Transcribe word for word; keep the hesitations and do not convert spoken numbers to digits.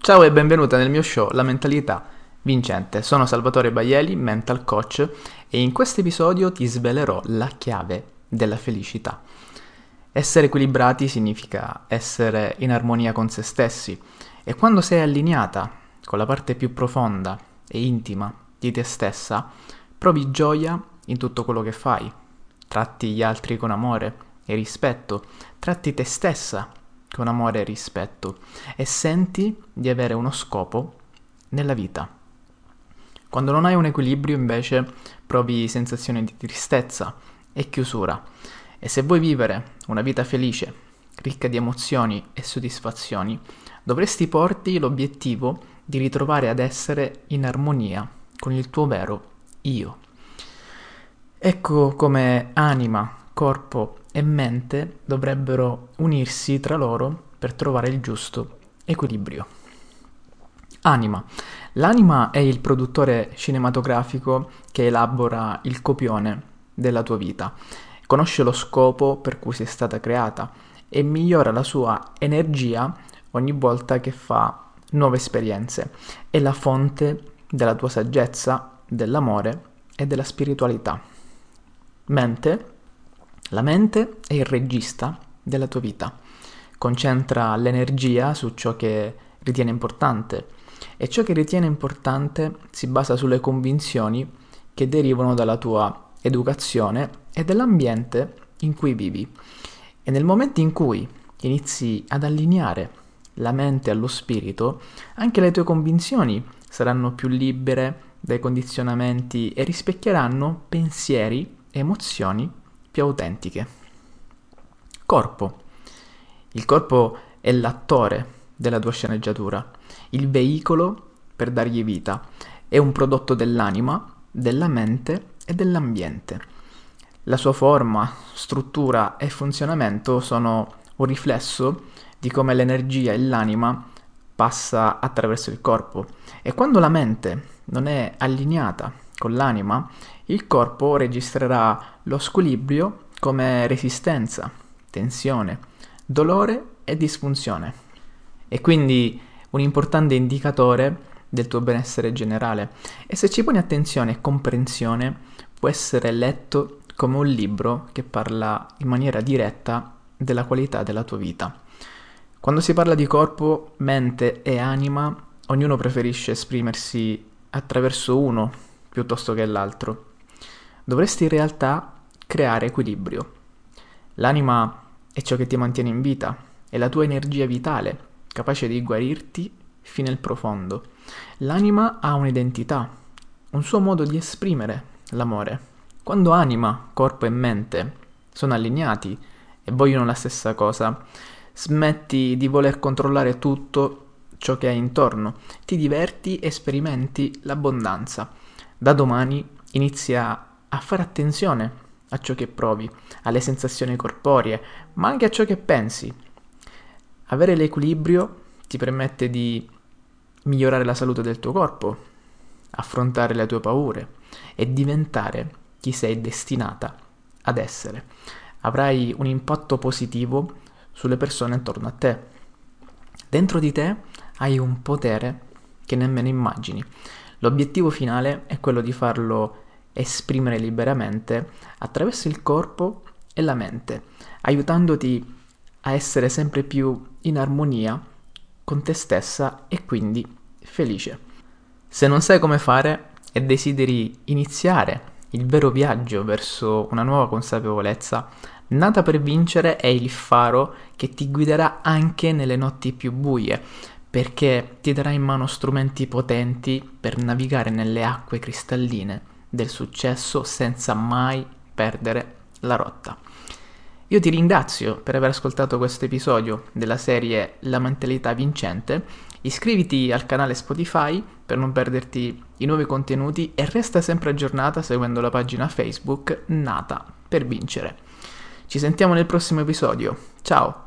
Ciao e benvenuta nel mio show La mentalità vincente. Sono Salvatore Baieli, mental coach, e in questo episodio ti svelerò la chiave della felicità. Essere equilibrati significa essere in armonia con se stessi, e quando sei allineata con la parte più profonda e intima di te stessa, provi gioia in tutto quello che fai. Tratti gli altri con amore e rispetto, tratti te stessa con amore e rispetto e senti di avere uno scopo nella vita. Quando non hai un equilibrio, invece, provi sensazioni di tristezza e chiusura. E se vuoi vivere una vita felice, ricca di emozioni e soddisfazioni, dovresti porti l'obiettivo di ritrovare ad essere in armonia con il tuo vero io. Ecco come anima, corpo e mente dovrebbero unirsi tra loro per trovare il giusto equilibrio. Anima. L'anima è il produttore cinematografico che elabora il copione della tua vita, conosce lo scopo per cui sei stata creata e migliora la sua energia ogni volta che fa nuove esperienze. È la fonte della tua saggezza, dell'amore e della spiritualità. Mente. La mente è il regista della tua vita. Concentra l'energia su ciò che ritiene importante e ciò che ritiene importante si basa sulle convinzioni che derivano dalla tua educazione e dall'ambiente in cui vivi. E nel momento in cui inizi ad allineare la mente allo spirito, anche le tue convinzioni saranno più libere dai condizionamenti e rispecchieranno pensieri e emozioni più autentiche. Corpo. Il corpo è l'attore della tua sceneggiatura, il veicolo per dargli vita. È un prodotto dell'anima, della mente e dell'ambiente. La sua forma, struttura e funzionamento sono un riflesso di come l'energia e l'anima passa attraverso il corpo. E quando la mente non è allineata con l'anima, il corpo registrerà lo squilibrio come resistenza, tensione, dolore e disfunzione. E quindi un importante indicatore del tuo benessere generale. E se ci poni attenzione e comprensione, può essere letto come un libro che parla in maniera diretta della qualità della tua vita. Quando si parla di corpo, mente e anima, ognuno preferisce esprimersi attraverso uno piuttosto che l'altro. Dovresti in realtà creare equilibrio. L'anima è ciò che ti mantiene in vita, è la tua energia vitale, capace di guarirti fino al profondo. L'anima ha un'identità, un suo modo di esprimere l'amore. Quando anima, corpo e mente sono allineati e vogliono la stessa cosa, smetti di voler controllare tutto ciò che hai intorno, ti diverti e sperimenti l'abbondanza. Da domani inizia a fare attenzione a ciò che provi, alle sensazioni corporee, ma anche a ciò che pensi. Avere l'equilibrio ti permette di migliorare la salute del tuo corpo, affrontare le tue paure e diventare chi sei destinata ad essere. Avrai un impatto positivo sulle persone intorno a te. Dentro di te hai un potere che nemmeno immagini. L'obiettivo finale è quello di farlo esprimere liberamente attraverso il corpo e la mente, aiutandoti a essere sempre più in armonia con te stessa e quindi felice. Se non sai come fare e desideri iniziare il vero viaggio verso una nuova consapevolezza, Nata per vincere è il faro che ti guiderà anche nelle notti più buie, perché ti darà in mano strumenti potenti per navigare nelle acque cristalline del successo senza mai perdere la rotta. Io ti ringrazio per aver ascoltato questo episodio della serie La mentalità vincente. Iscriviti al canale Spotify per non perderti i nuovi contenuti e resta sempre aggiornata seguendo la pagina Facebook Nata per vincere. Ci sentiamo nel prossimo episodio. Ciao!